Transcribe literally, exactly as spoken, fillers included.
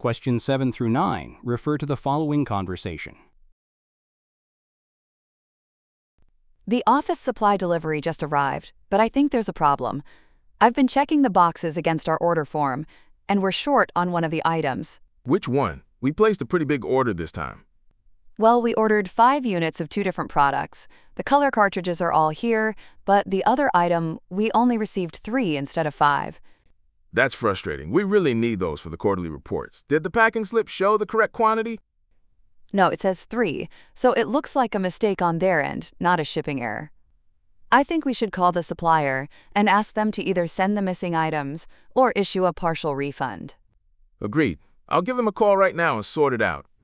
Questions seven through nine refer to the following conversation. The office supply delivery just arrived, but I think there's a problem. I've been checking the boxes against our order form, and we're short on one of the items. Which one? We placed a pretty big order this time. Well, we ordered five units of two different products. The color cartridges are all here, but the other item, we only received three instead of five. That's frustrating. We really need those for the quarterly reports. Did the packing slip show the correct quantity? No, it says three, so it looks like a mistake on their end, not a shipping error. I think we should call the supplier and ask them to either send the missing items or issue a partial refund. Agreed. I'll give them a call right now and sort it out.